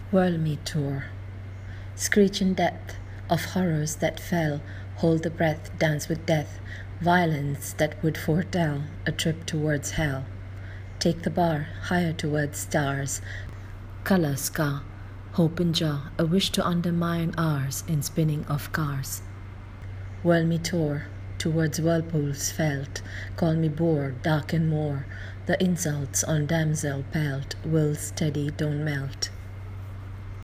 Whirl me tour. Screeching death of horrors that fell, hold the breath, dance with death, violence that would foretell a trip towards hell. Take the bar higher towards stars, color scar, hope in jaw, a wish to undermine ours in spinning of cars. Whirl me tour towards whirlpools felt, call me bore, dark and more, the insults on damsel pelt, will steady, don't melt.